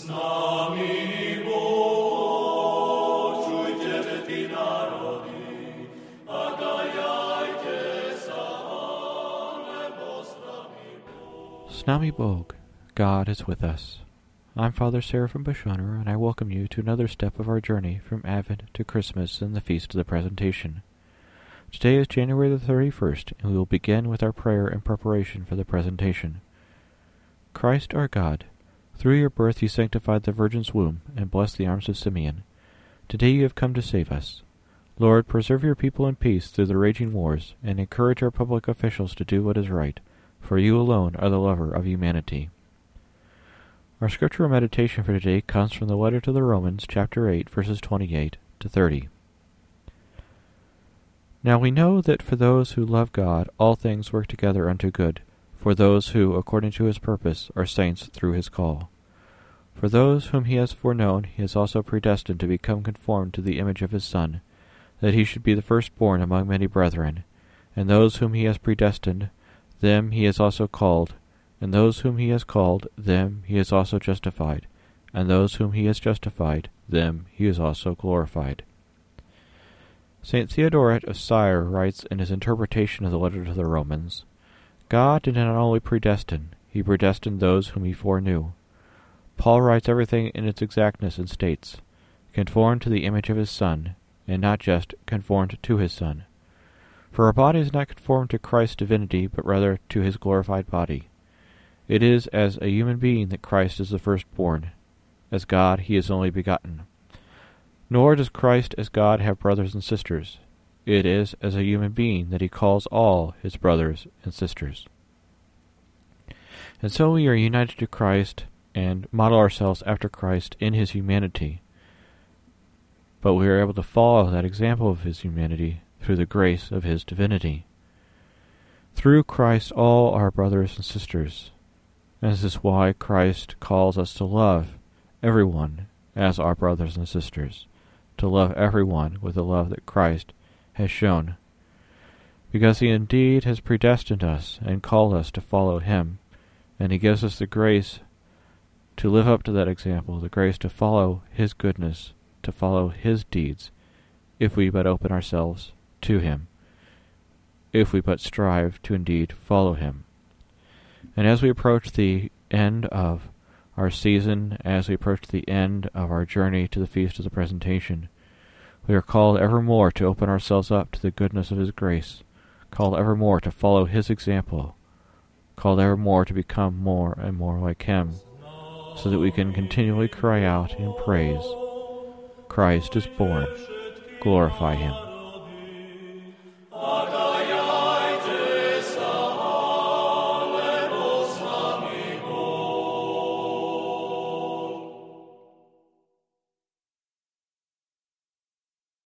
S nami Bog, God is with us. I'm Father Seraphim Bashunner, and I welcome you to another step of our journey from Advent to Christmas and the Feast of the Presentation. Today is January the 31st, and we will begin with our prayer in preparation for the Presentation. Christ our God, through your birth you sanctified the Virgin's womb and blessed the arms of Simeon. Today you have come to save us. Lord, preserve your people in peace through the raging wars, and encourage our public officials to do what is right, for you alone are the lover of humanity. Our scriptural meditation for today comes from the letter to the Romans, chapter 8, verses 28 to 30. Now we know that for those who love God, all things work together unto good, for those who, according to his purpose, are saints through his call. For those whom he has foreknown, he has also predestined to become conformed to the image of his Son, that he should be the firstborn among many brethren. And those whom he has predestined, them he has also called. And those whom he has called, them he has also justified. And those whom he has justified, them he has also glorified. St. Theodoret of Syre writes in his interpretation of the letter to the Romans, God did not only predestine, he predestined those whom he foreknew. Paul writes everything in its exactness and states, conformed to the image of his Son, and not just conformed to his Son. For our body is not conformed to Christ's divinity, but rather to his glorified body. It is as a human being that Christ is the firstborn. As God, he is only begotten. Nor does Christ as God have brothers and sisters. It is as a human being that he calls all his brothers and sisters. And so we are united to Christ and model ourselves after Christ in his humanity. But we are able to follow that example of his humanity through the grace of his divinity. Through Christ all are brothers and sisters. And this is why Christ calls us to love everyone as our brothers and sisters, to love everyone with the love that Christ has shown. Because he indeed has predestined us and called us to follow him, and he gives us the grace to live up to that example, the grace to follow his goodness, to follow his deeds, if we but open ourselves to him, if we but strive to indeed follow him. And as we approach the end of our season, as we approach the end of our journey to the Feast of the Presentation, we are called evermore to open ourselves up to the goodness of his grace, called evermore to follow his example, called evermore to become more and more like him, so that we can continually cry out in praise, Christ is born, glorify him.